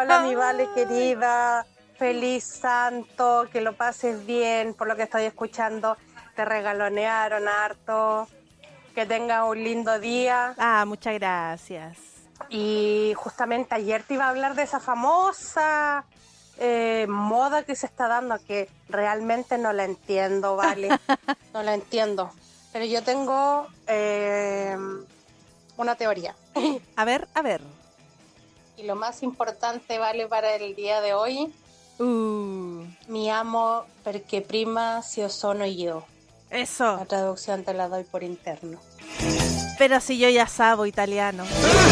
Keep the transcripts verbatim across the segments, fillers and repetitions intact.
Hola, mi Vale querida. Feliz santo, que lo pases bien. Por lo que estoy escuchando, te regalonearon harto. Que tengas un lindo día. Ah, muchas gracias. Y justamente ayer te iba a hablar de esa famosa eh, moda que se está dando, que realmente no la entiendo, ¿vale? No la entiendo. Pero yo tengo eh, una teoría. A ver, a ver. Y lo más importante, ¿vale? Para el día de hoy, Uh, mi amo perché prima si sono io. eso. La traducción te la doy por interno. Pero si yo ya sabo italiano.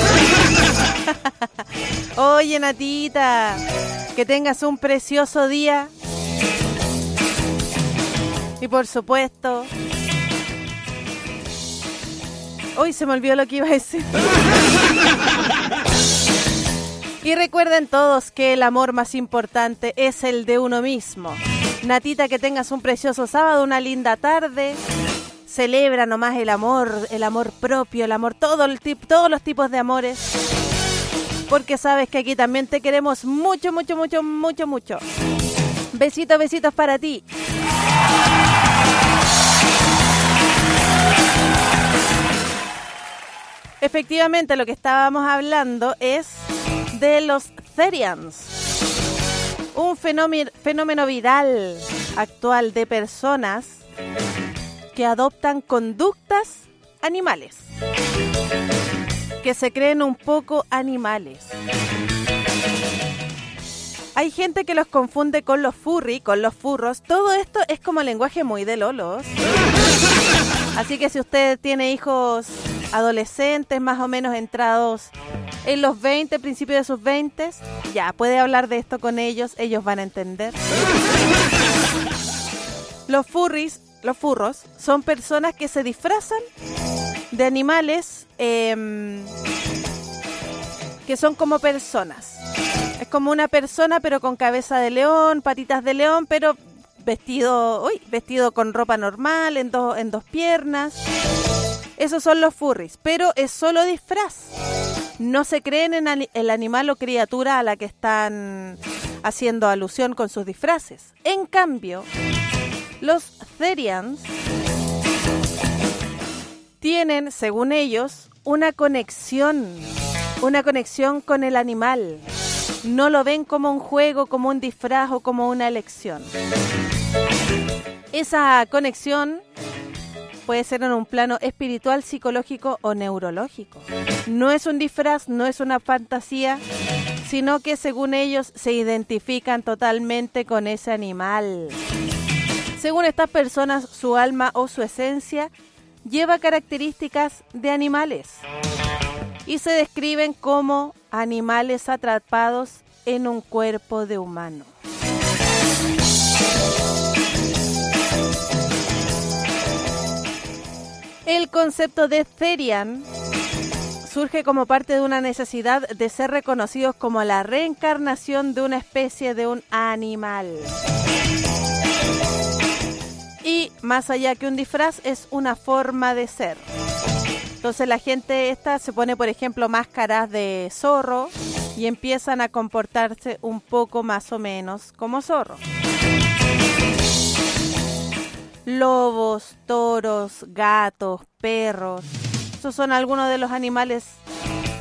Oye, Natita, que tengas un precioso día. Y por supuesto... Hoy se me olvidó lo que iba a decir. Y recuerden todos que el amor más importante es el de uno mismo. Natita, que tengas un precioso sábado, una linda tarde. Celebra nomás el amor, el amor propio, el amor, todo el tip, todos los tipos de amores. Porque sabes que aquí también te queremos mucho, mucho, mucho, mucho, mucho. Besitos, besitos para ti. Efectivamente, lo que estábamos hablando es de los Therians. Un fenómeno, fenómeno viral actual de personas que adoptan conductas animales, que se creen un poco animales. Hay gente que los confunde con los furry, con los furros. Todo esto es como lenguaje muy de lolos. Así que si usted tiene hijos adolescentes más o menos entrados en los veinte, principios de sus veinte, ya puede hablar de esto con ellos, ellos van a entender. Los furries, los furros, son personas que se disfrazan de animales eh, que son como personas. Es como una persona pero con cabeza de león, patitas de león, pero vestido, uy, vestido con ropa normal, en, do, en dos piernas. Esos son los furries, pero es solo disfraz. No se creen en el animal o criatura a la que están haciendo alusión con sus disfraces. En cambio, los Therians tienen, según ellos, una conexión, una conexión con el animal. No lo ven como un juego, como un disfraz o como una elección. Esa conexión puede ser en un plano espiritual, psicológico o neurológico. No es un disfraz, no es una fantasía, sino que según ellos se identifican totalmente con ese animal. Según estas personas, su alma o su esencia lleva características de animales y se describen como animales atrapados en un cuerpo de humano. El concepto de Therian surge como parte de una necesidad de ser reconocidos como la reencarnación de una especie de un animal. Y más allá que un disfraz, es una forma de ser. Entonces la gente esta se pone, por ejemplo, máscaras de zorro y empiezan a comportarse un poco más o menos como zorro. Lobos, toros, gatos, perros. Esos son algunos de los animales